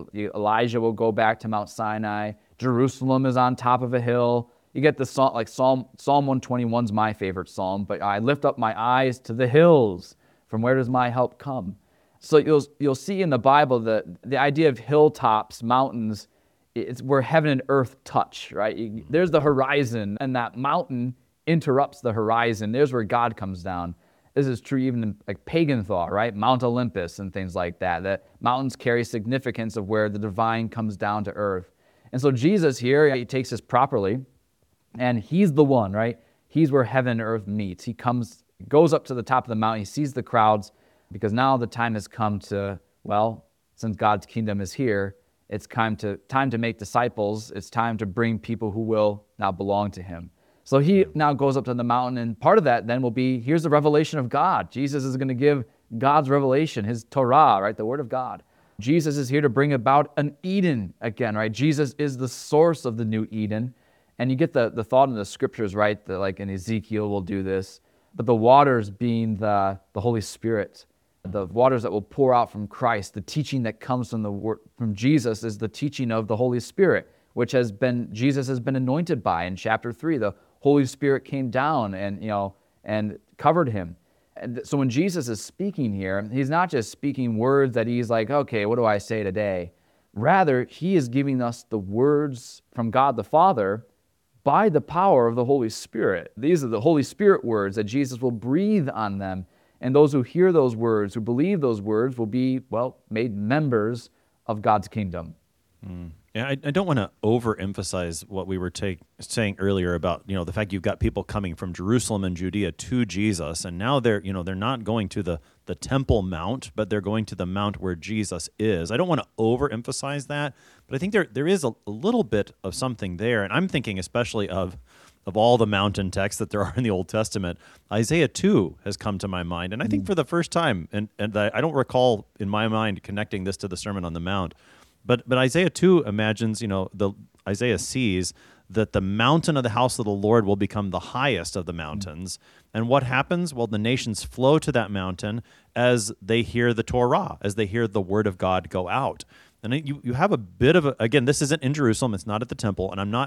Elijah will go back to Mount Sinai. Jerusalem is on top of a hill. You get the psalm, like Psalm 121 is my favorite psalm, but I lift up my eyes to the hills. From where does my help come? So you'll see in the Bible the idea of hilltops, mountains, it's where heaven and earth touch, right? There's the horizon, and that mountain interrupts the horizon. There's where God comes down. This is true even in like pagan thought, right? Mount Olympus and things like that. That mountains carry significance of where the divine comes down to earth. And so Jesus here, he takes this properly, and he's the one, right? He's where heaven and earth meets. He goes up to the top of the mountain. He sees the crowds, because now the time has come to, since God's kingdom is here, it's time to make disciples. It's time to bring people who will now belong to him. So he now goes up to the mountain, and part of that then will be, here's the revelation of God. Jesus is going to give God's revelation, his Torah, right, the Word of God. Jesus is here to bring about an Eden again, right? Jesus is the source of the new Eden. And you get the thought in the scriptures, right, that like in Ezekiel will do this, but the waters being the Holy Spirit, the waters that will pour out from Christ, the teaching that comes from Jesus is the teaching of the Holy Spirit, which Jesus has been anointed by. In chapter 3, the Holy Spirit came down and covered him. And so when Jesus is speaking here, he's not just speaking words that he's like, okay, what do I say today? Rather, he is giving us the words from God the Father by the power of the Holy Spirit. These are the Holy Spirit words that Jesus will breathe on them. And those who hear those words, who believe those words, will be, made members of God's kingdom. Yeah, I don't want to overemphasize what we were saying earlier about, the fact you've got people coming from Jerusalem and Judea to Jesus, and now they're not going to the Temple Mount, but they're going to the mount where Jesus is. I don't want to overemphasize that, but I think there is a little bit of something there, and I'm thinking especially of all the mountain texts that there are in the Old Testament, Isaiah 2 has come to my mind, and I think for the first time, and I don't recall in my mind connecting this to the Sermon on the Mount, but Isaiah 2 imagines, Isaiah sees that the mountain of the house of the Lord will become the highest of the mountains. And what happens? Well, the nations flow to that mountain as they hear the Torah, as they hear the word of God go out. And you have a bit of again, this isn't in Jerusalem, it's not at the temple, and I'm not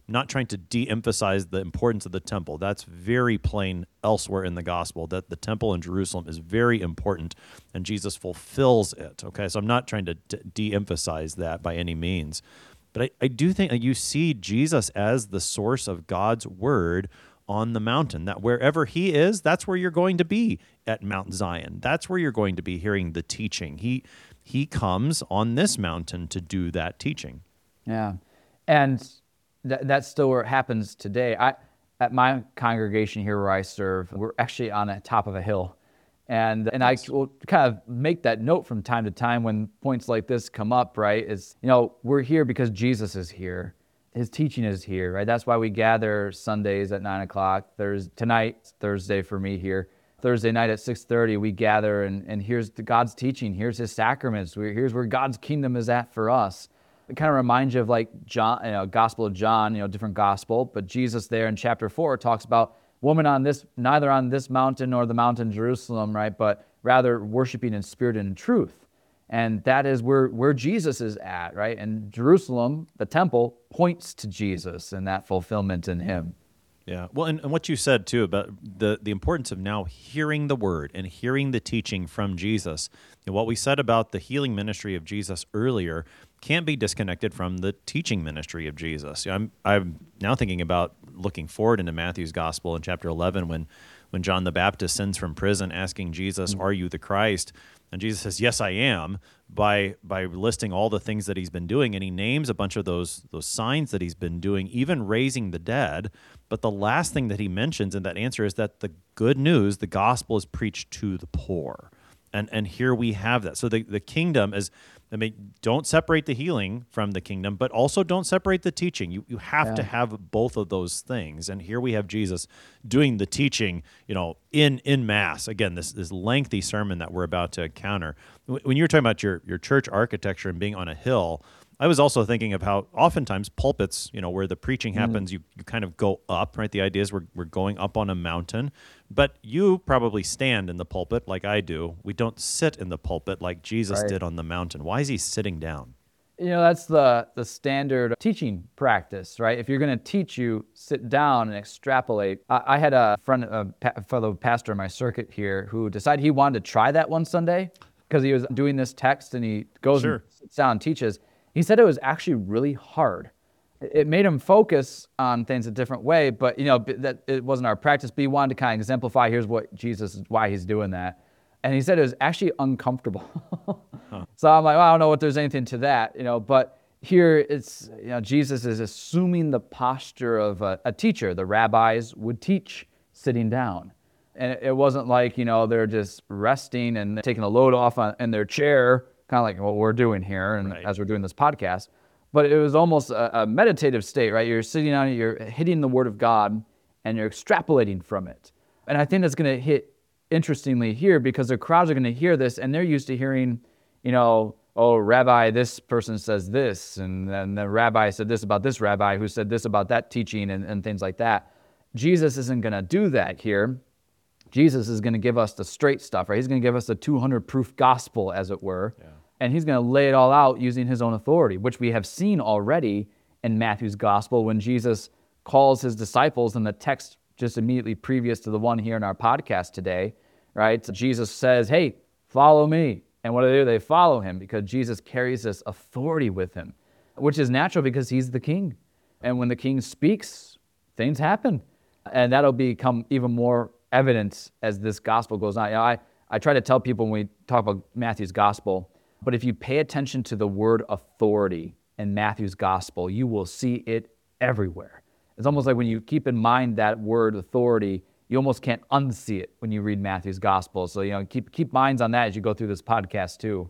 not trying to de-emphasize the importance of the temple. That's very plain elsewhere in the gospel, that the temple in Jerusalem is very important, and Jesus fulfills it. Okay, so I'm not trying to de-emphasize that by any means. But I do think that you see Jesus as the source of God's word on the mountain, that wherever he is, that's where you're going to be at Mount Zion. That's where you're going to be hearing the teaching. He comes on this mountain to do that teaching. Yeah, and that's still where it happens today. At my congregation here where I serve, we're actually on the top of a hill. And I will kind of make that note from time to time when points like this come up, right? Is, we're here because Jesus is here. His teaching is here, right? That's why we gather Sundays at 9 o'clock. Tonight, Thursday for me here. Thursday night at 6:30, we gather and here's God's teaching. Here's his sacraments. Here's where God's kingdom is at for us. It kind of reminds you of like John, Gospel of John, different gospel, but Jesus there in chapter 4 talks about woman neither on this mountain nor the mountain Jerusalem, right? But rather worshiping in spirit and in truth. And that is where Jesus is at, right? And Jerusalem, the temple, points to Jesus and that fulfillment in him. Yeah. Well, and what you said, too, about the importance of now hearing the word and hearing the teaching from Jesus. And what we said about the healing ministry of Jesus earlier can't be disconnected from the teaching ministry of Jesus. I'm now thinking about looking forward into Matthew's gospel in chapter 11 when John the Baptist sends from prison asking Jesus, "Are you the Christ?" And Jesus says, "Yes, I am," by listing all the things that he's been doing. And he names a bunch of those signs that he's been doing, even raising the dead. But the last thing that he mentions in that answer is that the good news, the gospel, is preached to the poor. And here we have that. So the kingdom is, don't separate the healing from the kingdom, but also don't separate the teaching. You have to have both of those things. And here we have Jesus doing the teaching, in mass. Again, this lengthy sermon that we're about to encounter. When you're talking about your church architecture and being on a hill, I was also thinking of how oftentimes pulpits, where the preaching happens, you kind of go up, right? The idea is we're going up on a mountain, but you probably stand in the pulpit like I do. We don't sit in the pulpit like Jesus did on the mountain. Why is he sitting down? That's the standard teaching practice, right? If you're going to teach, you sit down and extrapolate. I had a friend, a fellow pastor in my circuit here who decided he wanted to try that one Sunday because he was doing this text and he goes and sits down and teaches. He said it was actually really hard. It made him focus on things a different way, but that it wasn't our practice. But he wanted to kind of exemplify, here's what Jesus is, why he's doing that. And he said it was actually uncomfortable. So I'm like, well, I don't know if there's anything to that, But here it's, Jesus is assuming the posture of a teacher. The rabbis would teach sitting down. And it wasn't like, they're just resting and taking a load off in their chair, kind of like what we're doing here and as we're doing this podcast. But it was almost a meditative state, right? You're sitting on it, you're hitting the Word of God, and you're extrapolating from it. And I think that's going to hit interestingly here because the crowds are going to hear this, and they're used to hearing, oh, Rabbi, this person says this, and then the rabbi said this about this rabbi who said this about that teaching and things like that. Jesus isn't going to do that here. Jesus is going to give us the straight stuff, right? He's going to give us the 200-proof gospel, as it were. Yeah. And he's going to lay it all out using his own authority, which we have seen already in Matthew's gospel when Jesus calls his disciples in the text just immediately previous to the one here in our podcast today, right? So Jesus says, hey, follow me. And what do? They follow him because Jesus carries this authority with him, which is natural because he's the king. And when the king speaks, things happen. And that'll become even more evident as this gospel goes on. I try to tell people when we talk about Matthew's gospel, but if you pay attention to the word authority in Matthew's gospel, you will see it everywhere. It's almost like when you keep in mind that word authority, you almost can't unsee it when you read Matthew's gospel. So, keep minds on that as you go through this podcast too.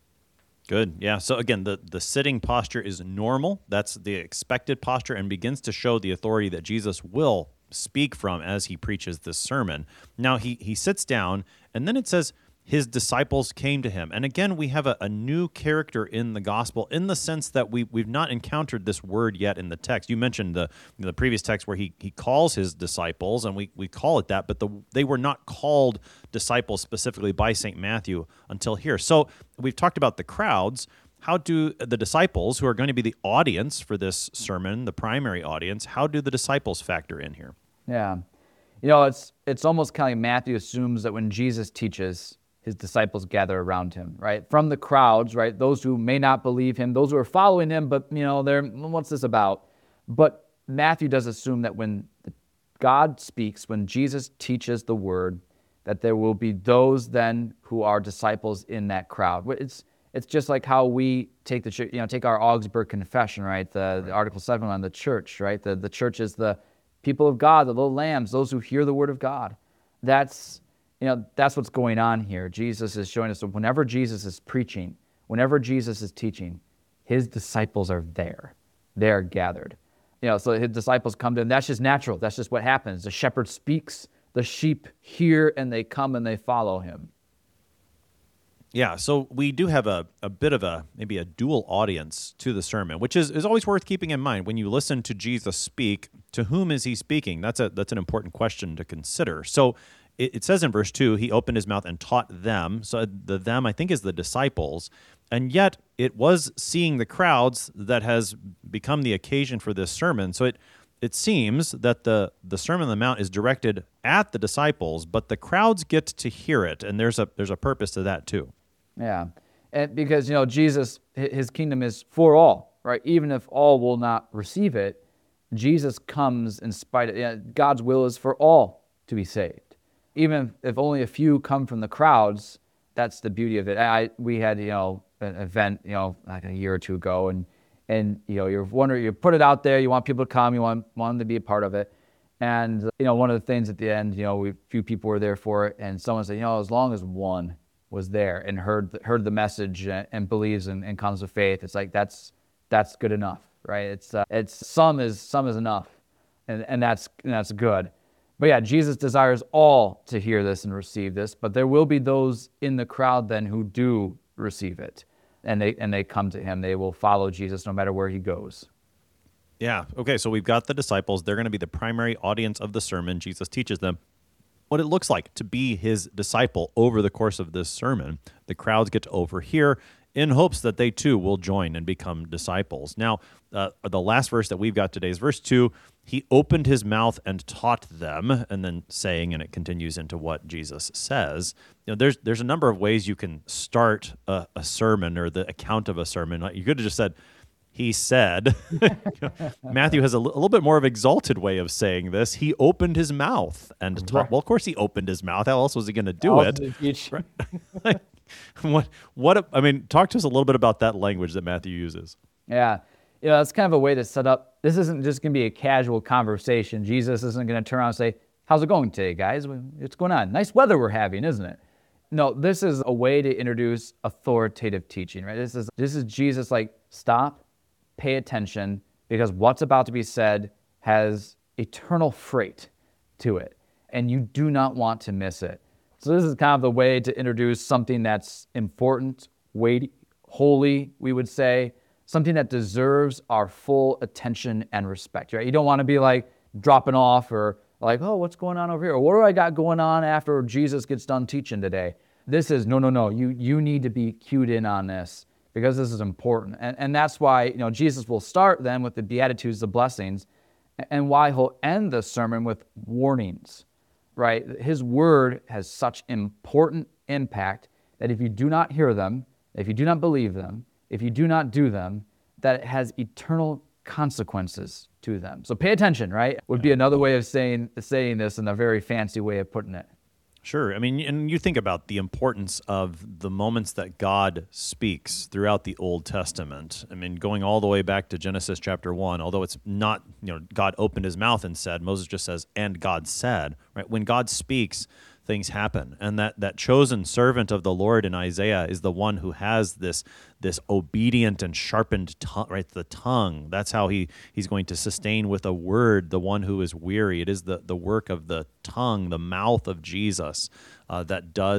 Good. Yeah. So again, the sitting posture is normal. That's the expected posture and begins to show the authority that Jesus will speak from as he preaches this sermon. Now he sits down, and then it says his disciples came to him. And again, we have a new character in the gospel in the sense that we've not encountered this word yet in the text. You mentioned the previous text where he calls his disciples, and we call it that, but they were not called disciples specifically by St. Matthew until here. So we've talked about the crowds. how do the disciples, who are going to be the audience for this sermon, the primary audience, how do the disciples factor in here? Yeah. You know, it's almost kind of like Matthew assumes that when Jesus teaches, his disciples gather around him, right? From the crowds, right? Those who may not believe him, those who are following him, but, they're, what's this about? But Matthew does assume that when God speaks, when Jesus teaches the word, that there will be those then who are disciples in that crowd. It's just like how we take take our Augsburg Confession, right? The Article 7 on the church, right? The church is the people of God, the little lambs, those who hear the word of God. That's what's going on here. Jesus is showing us that whenever Jesus is preaching, whenever Jesus is teaching, his disciples are there. They are gathered. So his disciples come to him. That's just natural. That's just what happens. The shepherd speaks, the sheep hear, and they come and they follow him. Yeah, so we do have a bit of maybe a dual audience to the sermon, which is always worth keeping in mind. When you listen to Jesus speak, to whom is he speaking? That's an important question to consider. So it says in verse 2, he opened his mouth and taught them. So the them, I think, is the disciples. And yet it was seeing the crowds that has become the occasion for this sermon. So it seems that the Sermon on the Mount is directed at the disciples, but the crowds get to hear it, and there's a purpose to that too. Yeah, and because Jesus, his kingdom is for all, right? Even if all will not receive it, Jesus comes in spite of God's will is for all to be saved. Even if only a few come from the crowds, that's the beauty of it. We had an event like a year or two ago, and you're wondering, you put it out there, you want people to come, you want them to be a part of it, and one of the things at the end, few people were there for it, and someone said, as long as one was there and heard the message and believes and comes to faith, it's like that's good enough, right? It's some is enough, and that's good. But yeah, Jesus desires all to hear this and receive this, but there will be those in the crowd then who do receive it, and they come to him. They will follow Jesus no matter where he goes. Yeah. Okay. So we've got the disciples. They're going to be the primary audience of the sermon. Jesus teaches them what it looks like to be his disciple over the course of this sermon. The crowds get to overhear in hopes that they too will join and become disciples. Now, the last verse that we've got today is verse 2. He opened his mouth and taught them, and then saying, and it continues into what Jesus says. There's a number of ways you can start a sermon or the account of a sermon. You could have just said, he said. Matthew has a little bit more of an exalted way of saying this. He opened his mouth and taught. Well, of course he opened his mouth. How else was he going to do it? Right? I mean, talk to us a little bit about that language that Matthew uses. Yeah. That's kind of a way to set up. This isn't just going to be a casual conversation. Jesus isn't going to turn around and say, how's it going today, guys? What's going on? Nice weather we're having, isn't it? No, this is a way to introduce authoritative teaching, right? This is Jesus like, stop, pay attention, because what's about to be said has eternal freight to it, and you do not want to miss it. So this is kind of the way to introduce something that's important, weighty, holy, we would say, something that deserves our full attention and respect, right? You don't want to be like dropping off or like, oh, what's going on over here? Or what do I got going on after Jesus gets done teaching today? This is, no, you need to be cued in on this because this is important. And that's why, Jesus will start then with the Beatitudes, the blessings, and why he'll end the sermon with warnings, right? His word has such important impact that if you do not hear them, if you do not believe them, if you do not do them, that it has eternal consequences to them. So pay attention, right? Would be another way of saying this in a very fancy way of putting it. Sure. I mean, and you think about the importance of the moments that God speaks throughout the Old Testament. I mean, going all the way back to Genesis chapter 1, although it's not, God opened his mouth and said, Moses just says, and God said, right? When God speaks, things happen. And that chosen servant of the Lord in Isaiah is the one who has this obedient and sharpened tongue, right? The tongue. That's how he's going to sustain with a word the one who is weary. It is the work of the tongue, the mouth of Jesus, that does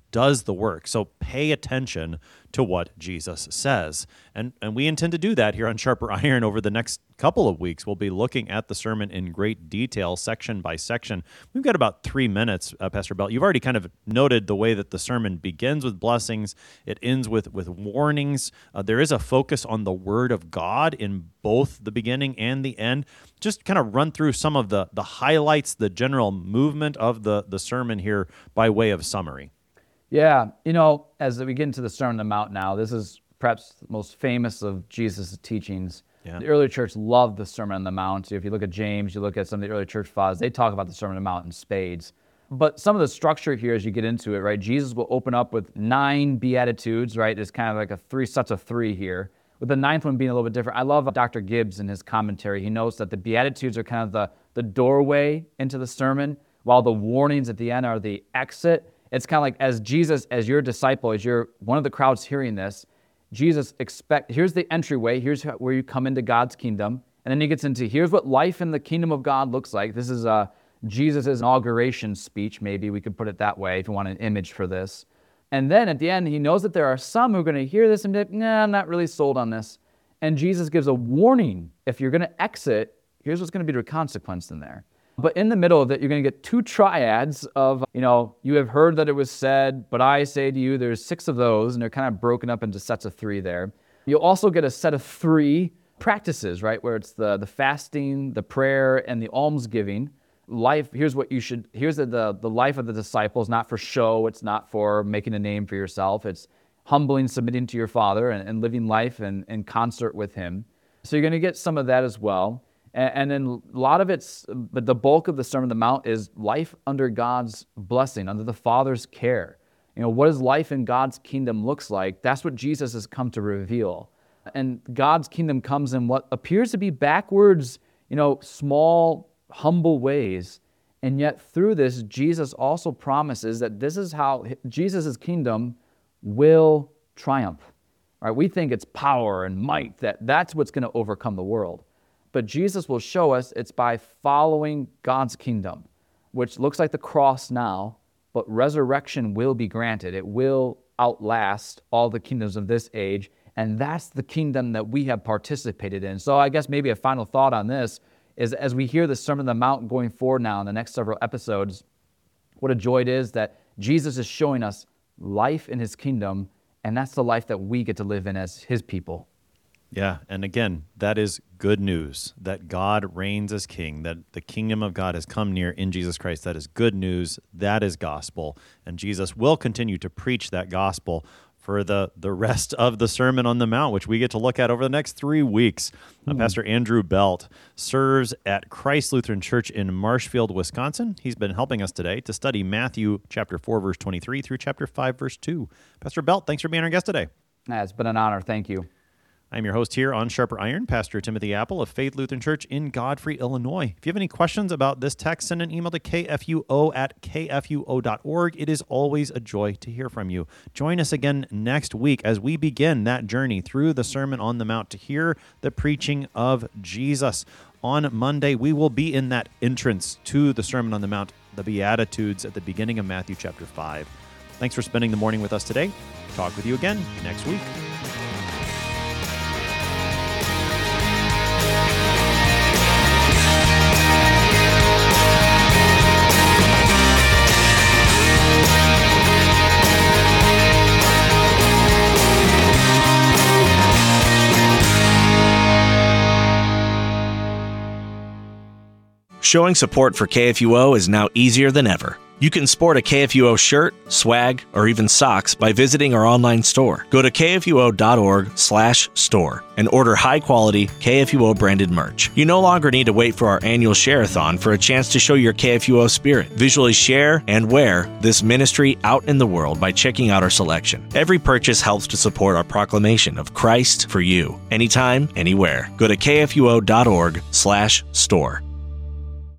does the work. So pay attention to what Jesus says. And we intend to do that here on Sharper Iron over the next couple of weeks. We'll be looking at the sermon in great detail, section by section. We've got about 3 minutes, Pastor Belt. You've already kind of noted the way that the sermon begins with blessings. It ends with warnings. There is a focus on the Word of God in both the beginning and the end. Just kind of run through some of the highlights, the general movement of the sermon here by way of summary. Yeah, as we get into the Sermon on the Mount now, this is perhaps the most famous of Jesus' teachings. Yeah. The early church loved the Sermon on the Mount. If you look at James, you look at some of the early church fathers, they talk about the Sermon on the Mount in spades. But some of the structure here as you get into it, right, Jesus will open up with 9 Beatitudes, right? There's kind of like 3 sets of 3 here, with the 9th one being a little bit different. I love Dr. Gibbs in his commentary. He notes that the Beatitudes are kind of the doorway into the sermon, while the warnings at the end are the exit. It's kind of like as Jesus, as your disciple, as you're one of the crowds hearing this, Jesus here's the entryway, here's where you come into God's kingdom, and then he gets into here's what life in the kingdom of God looks like. This is Jesus' inauguration speech, maybe we could put it that way if you want an image for this. And then at the end, he knows that there are some who are going to hear this and be like, nah, I'm not really sold on this. And Jesus gives a warning. If you're going to exit, here's what's going to be the consequence in there. But in the middle of it, you're going to get 2 triads of, you have heard that it was said, but I say to you, there's 6 of those, and they're kind of broken up into sets of 3 there. You'll also get a set of 3 practices, right, where it's the fasting, the prayer, and the almsgiving. Life, here's the life of the disciples, not for show, it's not for making a name for yourself, it's humbling, submitting to your Father, and living life in concert with Him. So you're going to get some of that as well. And then a lot of but the bulk of the Sermon on the Mount is life under God's blessing, under the Father's care. What does life in God's kingdom looks like? That's what Jesus has come to reveal. And God's kingdom comes in what appears to be backwards, small, humble ways. And yet through this, Jesus also promises that this is how Jesus' kingdom will triumph. Right? We think it's power and might, that's what's going to overcome the world. But Jesus will show us it's by following God's kingdom, which looks like the cross now, but resurrection will be granted. It will outlast all the kingdoms of this age, and that's the kingdom that we have participated in. So I guess maybe a final thought on this is as we hear the Sermon on the Mount going forward now in the next several episodes, what a joy it is that Jesus is showing us life in His kingdom, and that's the life that we get to live in as His people. Yeah, and again, that is good news, that God reigns as king, that the kingdom of God has come near in Jesus Christ. That is good news. That is gospel. And Jesus will continue to preach that gospel for the rest of the Sermon on the Mount, which we get to look at over the next 3 weeks. Pastor Andrew Belt serves at Christ Lutheran Church in Marshfield, Wisconsin. He's been helping us today to study Matthew chapter 4, verse 23 through chapter 5, verse 2. Pastor Belt, thanks for being our guest today. It's been an honor. Thank you. I'm your host here on Sharper Iron, Pastor Timothy Apple of Faith Lutheran Church in Godfrey, Illinois. If you have any questions about this text, send an email to kfuo@kfuo.org. It is always a joy to hear from you. Join us again next week as we begin that journey through the Sermon on the Mount to hear the preaching of Jesus. On Monday, we will be in that entrance to the Sermon on the Mount, the Beatitudes at the beginning of Matthew chapter 5. Thanks for spending the morning with us today. Talk with you again next week. Showing support for KFUO is now easier than ever. You can sport a KFUO shirt, swag, or even socks by visiting our online store. Go to kfuo.org/store and order high-quality KFUO-branded merch. You no longer need to wait for our annual share-a-thon for a chance to show your KFUO spirit. Visually share and wear this ministry out in the world by checking out our selection. Every purchase helps to support our proclamation of Christ for you, anytime, anywhere. Go to kfuo.org/store.